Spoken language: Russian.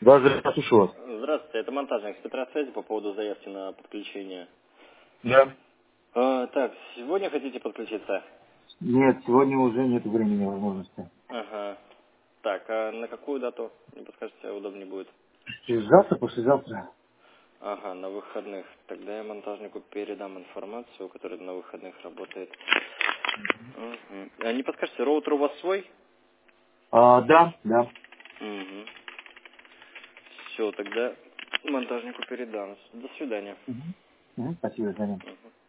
Да, здравствуйте, слушаю вас. Здравствуйте, это монтажник спецсвязи по поводу заявки на подключение. Да. Так, сегодня хотите подключиться? Нет, сегодня уже нет времени, возможности. Ага. Так, а на какую дату? Не подскажете, удобнее будет? Завтра, послезавтра. Ага, на выходных. Тогда я монтажнику передам информацию, которая на выходных работает. Угу. А не подскажете, роутер у вас свой? Да. Угу. Все, тогда монтажнику передам. До свидания. Спасибо, Женя. Мгм.